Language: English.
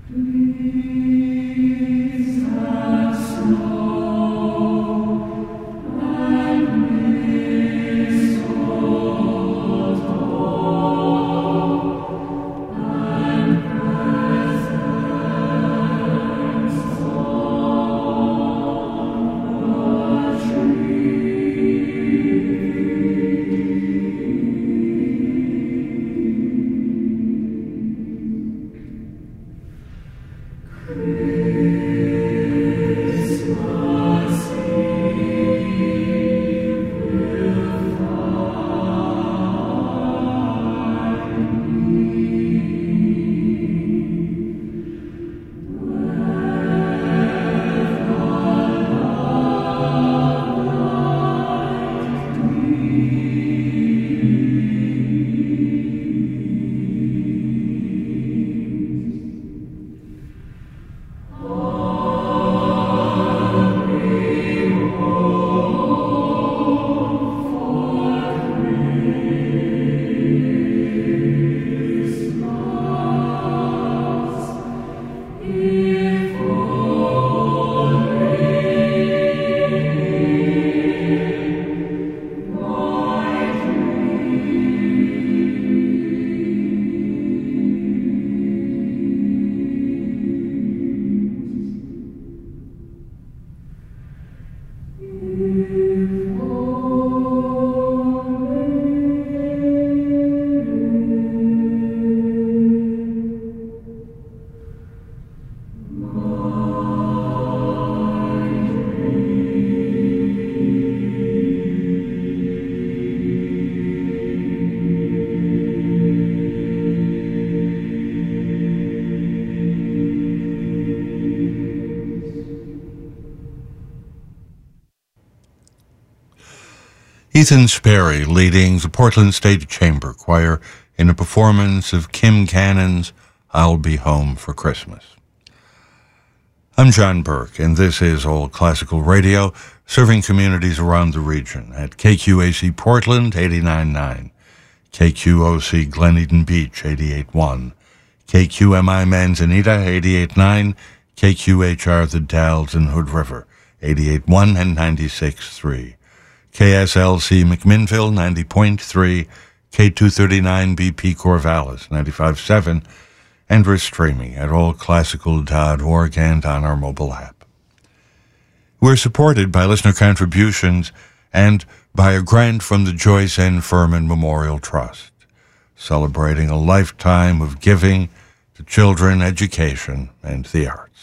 Ethan Sperry leading the Portland State Chamber Choir in a performance of Kim Cannon's I'll Be Home for Christmas. I'm John Burke, and this is Old Classical Radio, serving communities around the region at KQAC Portland 89.9, KQOC Glen Eden Beach 88.1, KQMI Manzanita 88.9, KQHR The Dalles and Hood River 88.1 and 96.3. KSLC McMinnville 90.3, K239 BP Corvallis 95.7, and we're streaming at allclassical.org and on our mobile app. We're supported by listener contributions and by a grant from the Joyce N. Furman Memorial Trust, celebrating a lifetime of giving to children, education, and the arts.